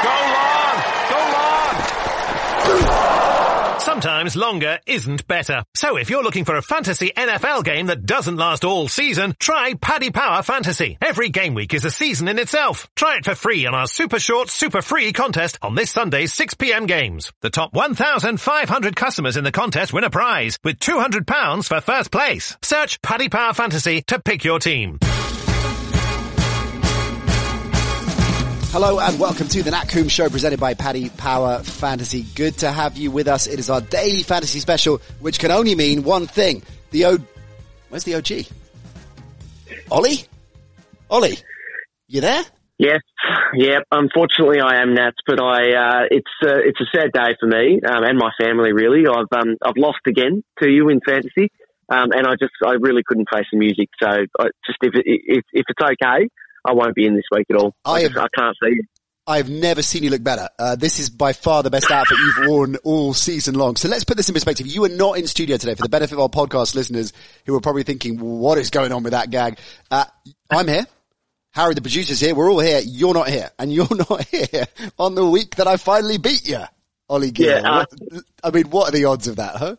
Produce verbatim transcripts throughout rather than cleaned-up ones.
long! Go long! Sometimes longer isn't better. So if you're looking for a fantasy N F L game that doesn't last all season, try Paddy Power Fantasy. Every game week is a season in itself. Try it for free on our super short, super free contest on this Sunday's six p.m. games. The top one thousand five hundred customers in the contest win a prize with two hundred pounds for first place. Search Paddy Power Fantasy to pick your team. Hello and welcome to the Nat Coombs Show presented by Paddy Power Fantasy. Good to have you with us. It is our daily fantasy special, which can only mean one thing. The O... Where's the O G? Ollie? Ollie? You there? Yes. Yeah, unfortunately I am, Nats, but I, uh, it's, uh, it's a sad day for me, um, and my family really. I've, um, I've lost again to you in fantasy, um, and I just, I really couldn't face the music. So I just, if, it, if, if it's okay, I won't be in this week at all. I, I, have, just, I can't see you. I've never seen you look better. Uh, this is by far the best outfit you've worn all season long. So let's put this in perspective. You are not in studio today for the benefit of our podcast listeners who are probably thinking, what is going on with that gag? Uh, I'm here. Harry, the producer's here. We're all here. You're not here. And you're not here on the week that I finally beat you, Ollie Gill. Yeah, uh, what, I mean, what are the odds of that, huh?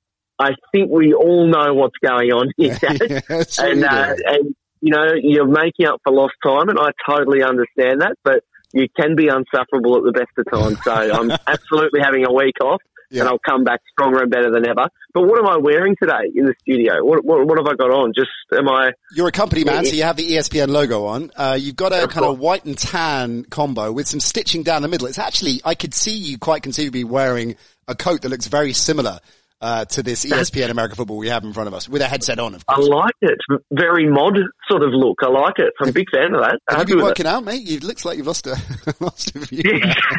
I think we all know what's going on here. Yeah, and, uh, and, you know, you're making up for lost time, and I totally understand that, but you can be unsufferable at the best of times. So I'm absolutely having a week off, yeah. and I'll come back stronger and better than ever. But what am I wearing today in the studio? What what, what have I got on? Just, am I... You're a company man, so you have the E S P N logo on. Uh, you've got a of kind course. of white and tan combo with some stitching down the middle. It's actually, I could see you quite conceivably wearing a coat that looks very similar Uh, to this E S P N American Football we have in front of us, with a headset on, of course. I like it. Very mod sort of look. I like it. I'm a big fan of that. Have you been working it. out, mate? It looks like you've lost a, lost a few.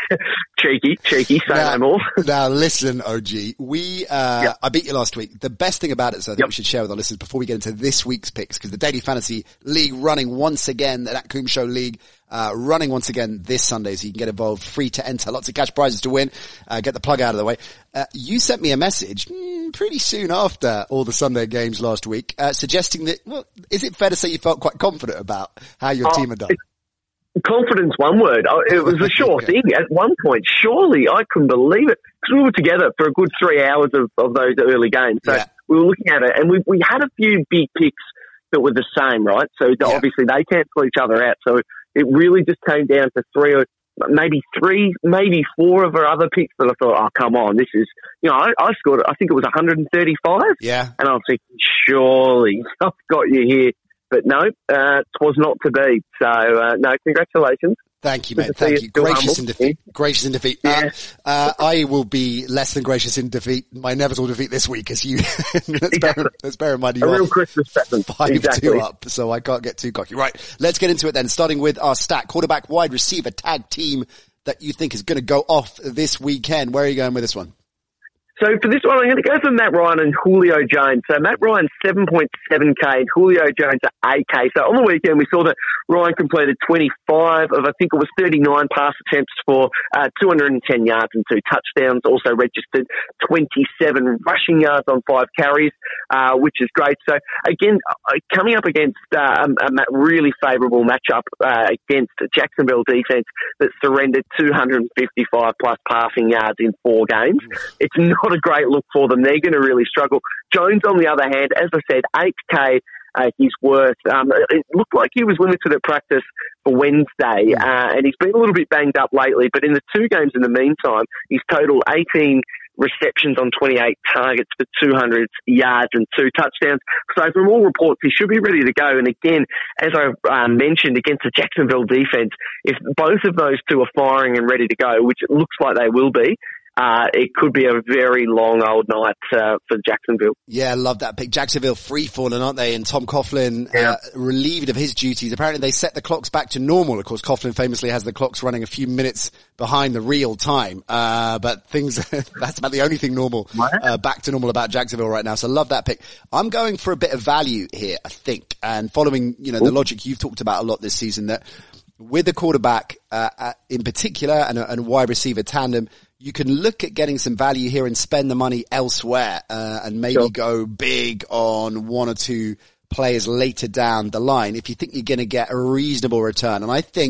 cheeky, cheeky, say now, no more. Now listen, O G, we, uh, yep. I beat you last week. The best thing about it, so I think yep. we should share with our listeners before we get into this week's picks, because the Daily Fantasy League running once again, the Nat Coombs Show League, Uh, running once again this Sunday, so you can get involved, free to enter, lots of cash prizes to win. Uh, get the plug out of the way. Uh, you sent me a message mm, pretty soon after all the Sunday games last week, uh, suggesting that, well, is it fair to say you felt quite confident about how your oh, team had done? Confidence, one word. It was a sure yeah. thing. At one point, surely, I couldn't believe it, because we were together for a good three hours of, of those early games. So yeah. we were looking at it, and we, we had a few big picks that were the same, right? So yeah. obviously they cancel each other out. So it really just came down to three or maybe three, maybe four of our other picks that I thought, oh, come on, this is, you know, I, I scored, I think it was one hundred thirty-five. Yeah. And I was thinking, surely I've got you here. But no, uh, it was not to be. So, uh, no, congratulations. Thank you, mate. Thank you. Gracious in defeat. Gracious in defeat. Yeah. Uh, uh, I will be less than gracious in defeat. My inevitable defeat this week, as you, let's, exactly. bear, let's bear in mind you a are real Christmas present. five exactly. two up, so I can't get too cocky. Right, let's get into it then, starting with our stack. Quarterback, wide receiver, tag team that you think is going to go off this weekend. Where are you going with this one? So for this one, I'm going to go for Matt Ryan and Julio Jones. So Matt Ryan, seven point seven K, and Julio Jones at eight K. So on the weekend, we saw that Ryan completed twenty-five of, I think it was thirty-nine pass attempts for uh, two hundred ten yards and two touchdowns. Also registered twenty-seven rushing yards on five carries, uh, which is great. So again, coming up against uh, a, a really favourable matchup uh, against a Jacksonville defence that surrendered two hundred fifty-five plus passing yards in four games. It's not a great look for them. They're going to really struggle. Jones, on the other hand, as I said, eight K, uh, he's worth. Um, it looked like he was limited at practice for Wednesday, uh, and he's been a little bit banged up lately, but in the two games in the meantime, he's totaled eighteen receptions on twenty-eight targets for two hundred yards and two touchdowns. So from all reports, he should be ready to go. And again, as I uh, mentioned, against the Jacksonville defense, if both of those two are firing and ready to go, which it looks like they will be, Uh, it could be a very long old night uh, for Jacksonville. Yeah, I love that pick. Jacksonville free falling, aren't they? And Tom Coughlin yeah. uh, relieved of his duties. Apparently they set the clocks back to normal. Of course, Coughlin famously has the clocks running a few minutes behind the real time. Uh, but things, that's about the only thing normal, uh, back to normal about Jacksonville right now. So love that pick. I'm going for a bit of value here, I think. And following, you know, Ooh. the logic you've talked about a lot this season, that with the quarterback, uh, uh in particular, and a, and a wide receiver tandem, you can look at getting some value here and spend the money elsewhere, uh, and maybe sure. go big on one or two players later down the line if you think you're going to get a reasonable return. And I think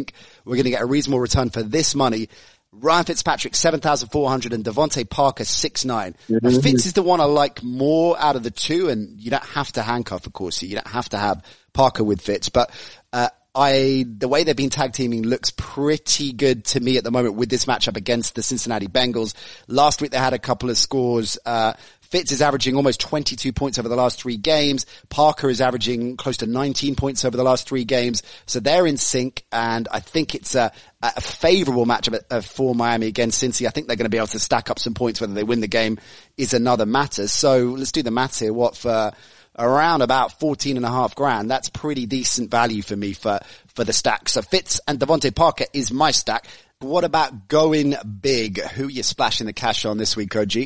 we're going to get a reasonable return for this money. Ryan Fitzpatrick, seven thousand four hundred, and Devontae Parker, six nine. Mm-hmm. Now, Fitz is the one I like more out of the two, and you don't have to handcuff, of course. You don't have to have Parker with Fitz, but, uh, I, the way they've been tag teaming looks pretty good to me at the moment with this matchup against the Cincinnati Bengals. Last week they had a couple of scores. Uh, Fitz is averaging almost twenty-two points over the last three games. Parker is averaging close to nineteen points over the last three games. So they're in sync, and I think it's a, a favorable matchup for Miami against Cincy. I think they're going to be able to stack up some points. Whether they win the game is another matter. So let's do the maths here. What for? Around about fourteen and a half grand. That's pretty decent value for me for, for the stack. So Fitz and Devontae Parker is my stack. What about going big? Who are you splashing the cash on this week, O G?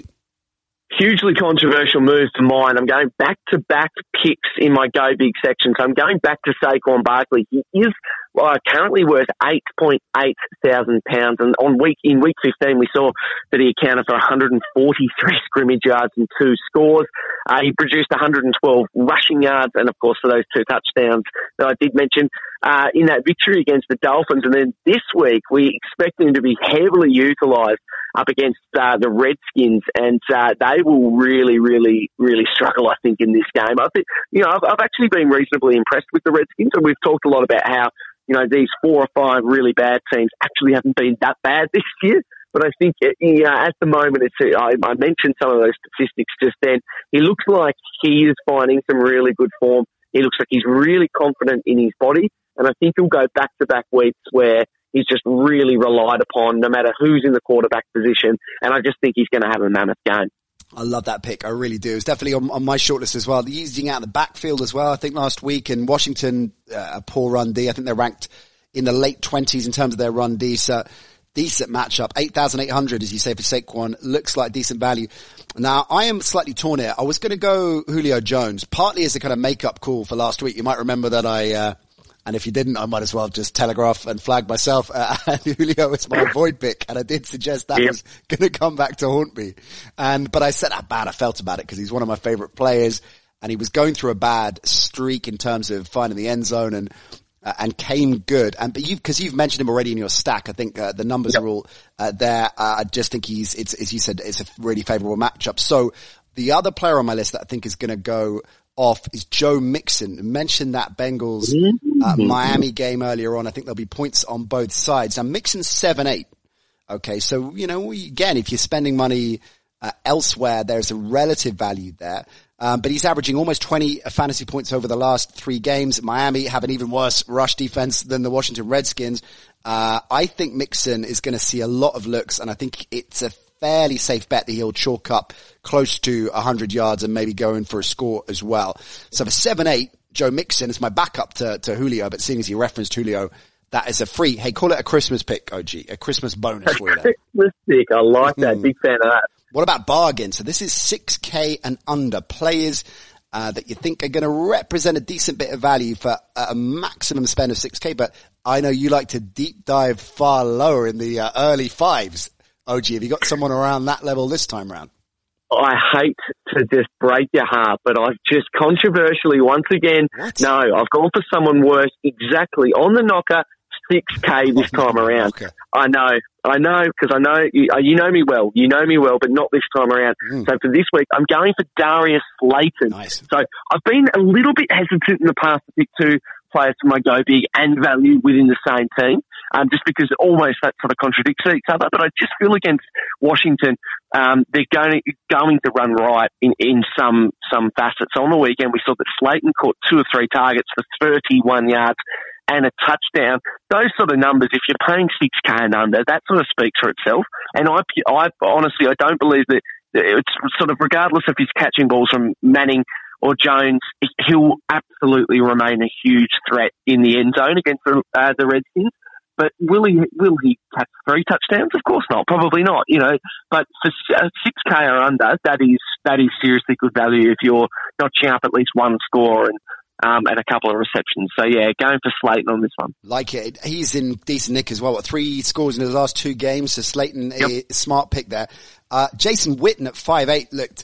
Hugely controversial move to mine. I'm going back-to-back picks in my Go Big section. So I'm going back to Saquon Barkley. He is uh, currently worth eight point eight thousand pounds. And on week in week fifteen, we saw that he accounted for one hundred forty-three scrimmage yards and two scores. Uh, he produced one hundred twelve rushing yards, and of course for those two touchdowns that I did mention uh, in that victory against the Dolphins. And then this week, we expect him to be heavily utilised up against uh, the Redskins, and uh, they will really, really, really struggle, I think, in this game. I think, you know, I've, I've actually been reasonably impressed with the Redskins, and we've talked a lot about how, you know, these four or five really bad teams actually haven't been that bad this year. But I think, you know, at the moment, it's, I, I mentioned some of those statistics just then. He looks like he is finding some really good form. He looks like he's really confident in his body, and I think he'll go back-to-back weeks where he's just really relied upon no matter who's in the quarterback position, and I just think he's going to have a mammoth game. I love that pick. I really do. It's definitely on, on my shortlist as well. They're using out the backfield as well. I think last week in Washington, uh, a poor run D. I think they're ranked in the late twenties in terms of their run D. So decent matchup. eight thousand eight hundred, as you say, for Saquon. Looks like decent value. Now, I am slightly torn here. I was going to go Julio Jones, partly as a kind of make-up call for last week. You might remember that I, uh, and if you didn't, I might as well just telegraph and flag myself. Uh, Julio is my avoid pick, and I did suggest that yep. was going to come back to haunt me. And but I said how bad I felt about it because he's one of my favorite players, and he was going through a bad streak in terms of finding the end zone and uh, and came good. And but you because you've mentioned him already in your stack, I think uh, the numbers yep. are all uh, there. Uh, I just think he's it's as you said, it's a really favorable matchup. So the other player on my list that I think is going to go off is Joe Mixon. Mentioned that Bengals uh, Miami game earlier on. I think there'll be points on both sides. Now Mixon's seven eight. Okay, so you know again, if you're spending money uh, elsewhere, there's a relative value there. Um, but he's averaging almost twenty fantasy points over the last three games. Miami have an even worse rush defense than the Washington Redskins. Uh, I think Mixon is going to see a lot of looks, and I think it's a fairly safe bet that he'll chalk up close to one hundred yards and maybe go in for a score as well. So for seven eight, Joe Mixon is my backup to, to Julio, but seeing as you referenced Julio, that is a free, hey, call it a Christmas pick, O G, a Christmas bonus for you. Christmas pick, I like that. Big fan of that. What about bargain? So this is six K and under players uh, that you think are going to represent a decent bit of value for a maximum spend of six K, but I know you like to deep dive far lower in the uh, early fives. O G, have you got someone around that level this time round? I hate to just break your heart, but I've just controversially, once again, what? no, I've gone for someone worse exactly on the knocker, six K this time around. Okay. I know, I know, because I know, you, you know me well, you know me well, but not this time around. Mm. So for this week, I'm going for Darius Slayton. Nice. So I've been a little bit hesitant in the past to pick two players for my go big and value within the same team. Um, just because almost that sort of contradicts each other. But I just feel against Washington, um, they're going to, going to run right in, in some, some facets. So on the weekend, we saw that Slayton caught two or three targets for thirty-one yards and a touchdown. Those sort of numbers, if you're paying six K and under, that sort of speaks for itself. And I, I honestly, I don't believe that it's sort of regardless if he's catching balls from Manning or Jones, he'll absolutely remain a huge threat in the end zone against the, uh, the Redskins. But will he will he catch three touchdowns? Of course not. Probably not. You know. But for six K or under, that is that is seriously good value if you're notching up at least one score and um and a couple of receptions. So yeah, going for Slayton on this one. Like it. He's in decent nick as well. What, three scores in his last two games? So Slayton, yep. a smart pick there. Uh, Jason Witten at five eight looked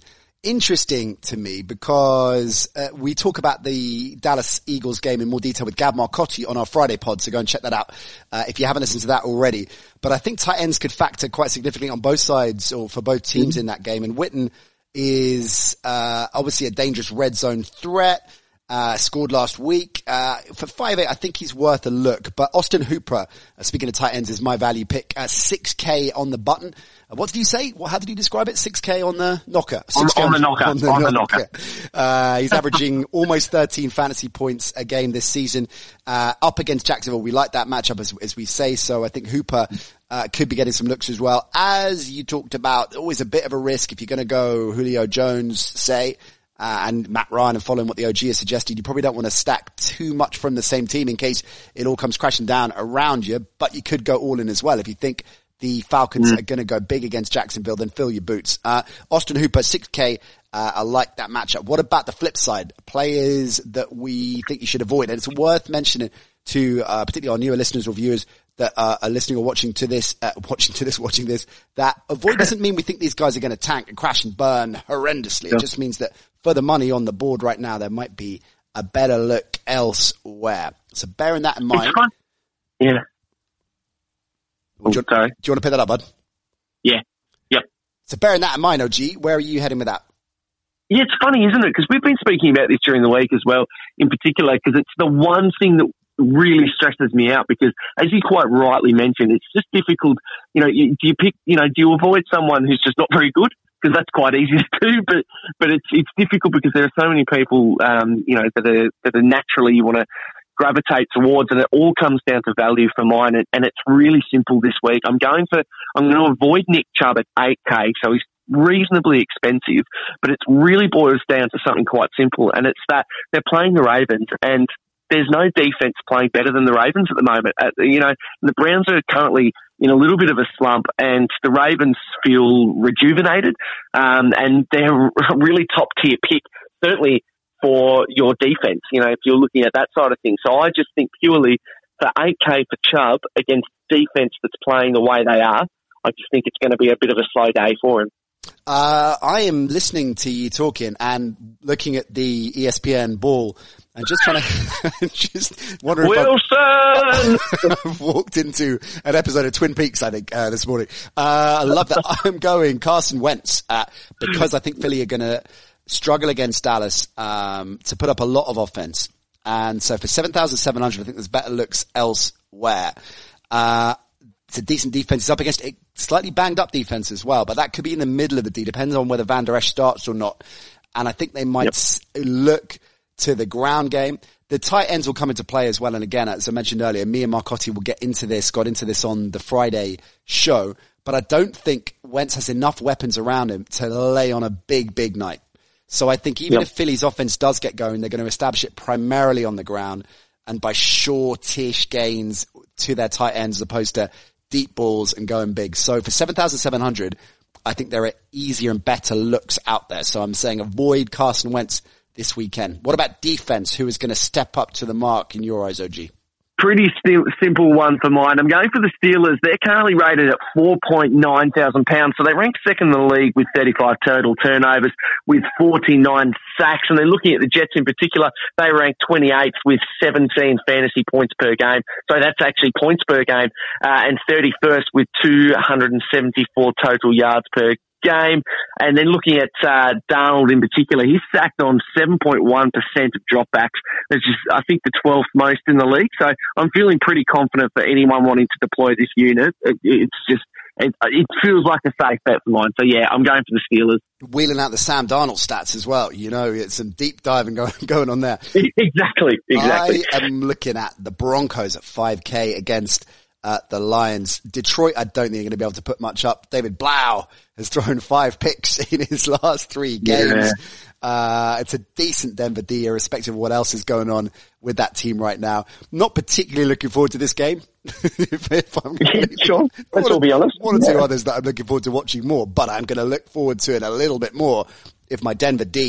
interesting to me because uh, we talk about the Dallas Eagles game in more detail with Gav Marcotti on our Friday pod, so go and check that out uh, if you haven't listened to that already. But I think tight ends could factor quite significantly on both sides or for both teams mm-hmm. in that game. And Witten is uh obviously a dangerous red zone threat. Uh, scored last week. Uh, for five eight, I think he's worth a look. But Austin Hooper, uh, speaking of tight ends, is my value pick. Uh, six K on the button. Uh, what did you say? Well, how did you describe it? six K on the knocker. On, on the knocker. On the, on the knocker. knocker. Uh, he's averaging almost thirteen fantasy points a game this season. Uh, up against Jacksonville. We like that matchup as, as we say. So I think Hooper uh, could be getting some looks as well. As you talked about, always a bit of a risk if you're going to go Julio Jones, say, Uh, and Matt Ryan, and following what the O G has suggested, you probably don't want to stack too much from the same team in case it all comes crashing down around you, but you could go all in as well. If you think the Falcons mm. are going to go big against Jacksonville, then fill your boots. Uh, Austin Hooper, six K, uh, I like that matchup. What about the flip side? Players that we think you should avoid. And it's worth mentioning to, uh, particularly our newer listeners or viewers that uh, are listening or watching to this, uh, watching to this, watching this, that avoid doesn't mean we think these guys are going to tank and crash and burn horrendously. Yeah. It just means that for the money on the board right now, there might be a better look elsewhere. So bearing that in mind. Yeah. Would you, Sorry. Do you want to pick that up, bud? Yeah. Yep. So bearing that in mind, O G, where are you heading with that? Yeah, it's funny, isn't it? Because we've been speaking about this during the week as well, in particular, because it's the one thing that really stresses me out because, as you quite rightly mentioned, it's just difficult. You know, you, do you pick, you know, do you avoid someone who's just not very good? Because that's quite easy to do, but, but it's, it's difficult because there are so many people, um, you know, that are, that are naturally you want to gravitate towards, and it all comes down to value for mine. And, and it's really simple this week. I'm going for, I'm going to avoid Nick Chubb at eight K. So he's reasonably expensive, but it really boils down to something quite simple. And it's that they're playing the Ravens, and there's no defense playing better than the Ravens at the moment. Uh, you know, the Browns are currently in a little bit of a slump, and the Ravens feel rejuvenated, um, and they're a really top-tier pick, certainly for your defense, you know, if you're looking at that side of things. So I just think purely for eight K for Chubb against defense that's playing the way they are, I just think it's going to be a bit of a slow day for him. Uh, I am listening to you talking and looking at the E S P N ball and just trying to, just wondering Wilson! if I've walked into an episode of Twin Peaks, I think, uh, this morning. Uh, I love that. I'm going Carson Wentz, uh, because I think Philly are going to struggle against Dallas, um, to put up a lot of offense. And so for seven thousand seven hundred, I think there's better looks elsewhere. Uh, It's a decent defense. It's up against a slightly banged up defense as well, but that could be in the middle of the D. Depends on whether Van Der Esch starts or not. And I think they might yep. s- look to the ground game. The tight ends will come into play as well. And again, as I mentioned earlier, me and Marcotti will get into this, got into this on the Friday show, but I don't think Wentz has enough weapons around him to lay on a big, big night. So I think even yep. if Philly's offense does get going, they're going to establish it primarily on the ground and by shortish gains to their tight ends as opposed to deep balls and going big. So for seven thousand seven hundred, I think there are easier and better looks out there. So I'm saying avoid Carson Wentz this weekend. What about defense? Who is going to step up to the mark in your eyes, O G? Pretty st- simple one for mine. I'm going for the Steelers. They're currently rated at four point nine thousand pounds. So they rank second in the league with thirty-five total turnovers with forty-nine sacks. And then looking at the Jets in particular, they rank twenty-eighth with seventeen fantasy points per game. So that's actually points per game, uh, and thirty-first with two hundred seventy-four total yards per game. And then looking at uh, Darnold in particular, he's sacked on seven point one percent of dropbacks. That's just, I think, the twelfth most in the league. So I'm feeling pretty confident for anyone wanting to deploy this unit. It, it's just, it, it feels like a safe bet for mine. So yeah, I'm going for the Steelers. Wheeling out the Sam Darnold stats as well. You know, it's some deep diving going, going on there. Exactly, exactly. I am looking at the Broncos at five K against Uh, the Lions. Detroit, I don't think they're going to be able to put much up. David Blau has thrown five picks in his last three games. Yeah. Uh, it's a decent Denver D, irrespective of what else is going on with that team right now. Not particularly looking forward to this game. if, if I'm yeah, sure. Let's all be honest. One or yeah. two others that I'm looking forward to watching more, but I'm going to look forward to it a little bit more if my Denver D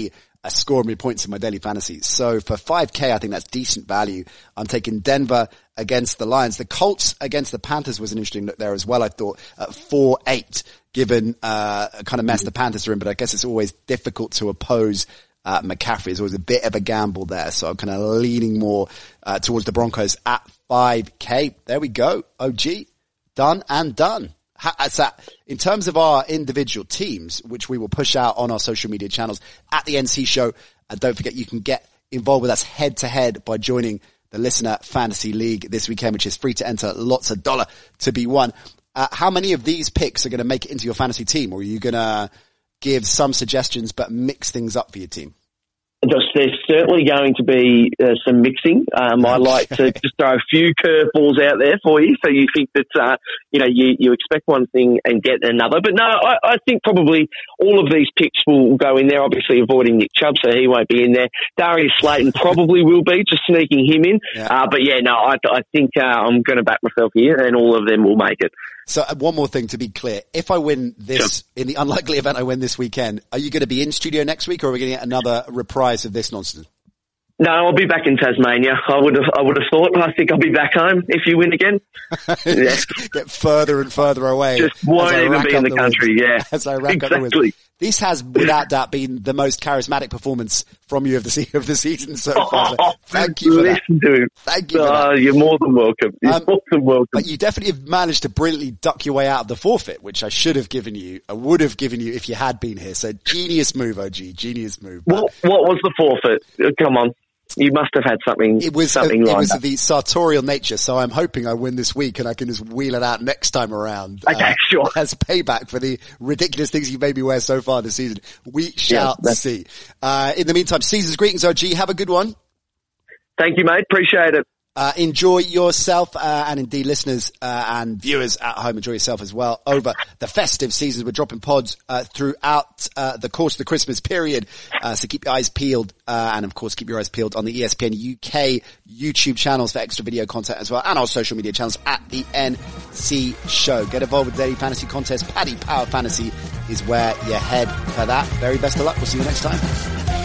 uh, score me points in my daily fantasy. So for five K, I think that's decent value. I'm taking Denver against the Lions. The Colts against the Panthers was an interesting look there as well, I thought, at four eight, given uh kind of mess the Panthers are in, but I guess it's always difficult to oppose uh McCaffrey. It's always a bit of a gamble there, so I'm kind of leaning more uh towards the Broncos at five K. There we go. O G, done and done. So in terms of our individual teams, which we will push out on our social media channels at the N C Show, and don't forget you can get involved with us head to head by joining the Listener Fantasy League this weekend, which is free to enter, lots of dollar to be won. Uh, how many of these picks are going to make it into your fantasy team, or are you going to give some suggestions but mix things up for your team? Just, there's certainly going to be uh, some mixing. Um, I like to just throw a few curveballs out there for you, so you think that uh, you know you, you expect one thing and get another. But no, I, I think probably all of these picks will go in there. Obviously, avoiding Nick Chubb, so he won't be in there. Darius Slayton probably will be, just sneaking him in. Yeah. Uh, but yeah, no, I, I think uh, I'm going to back myself here, and all of them will make it. So uh, one more thing to be clear. If I win this, sure. in the unlikely event I win this weekend, are you going to be in studio next week, or are we going to get another reprise of this nonsense? No, I'll be back in Tasmania. I would have, I would have thought. I think I'll be back home if you win again. Yeah. Get further and further away. Just won't even be in the, the country, win. yeah. As I rack exactly. up the wins. This has, without doubt, been the most charismatic performance from you of the, se- of the season so far. So thank you for that. To. Thank you for uh, that. You're more than welcome. You're um, more than welcome. But you definitely have managed to brilliantly duck your way out of the forfeit, which I should have given you, I would have given you if you had been here. So genius move, O G. Genius move. What, what was the forfeit? Come on. You must have had something. It was something a, it was up. the sartorial nature, so I'm hoping I win this week and I can just wheel it out next time around. Okay, uh, sure. As payback for the ridiculous things you made me wear so far this season. We shall yeah, see. Uh, in the meantime, season's greetings, O G. Have a good one. Thank you, mate. Appreciate it. Uh, enjoy yourself, uh, and indeed listeners, uh, and viewers at home, enjoy yourself as well over the festive seasons. We're dropping pods, uh, throughout, uh, the course of the Christmas period. Uh, so keep your eyes peeled, uh, and of course keep your eyes peeled on the E S P N U K YouTube channels for extra video content as well, and our social media channels at the N C Show. Get involved with the daily fantasy contest. Paddy Power Fantasy is where you head for that. Very best of luck. We'll see you next time.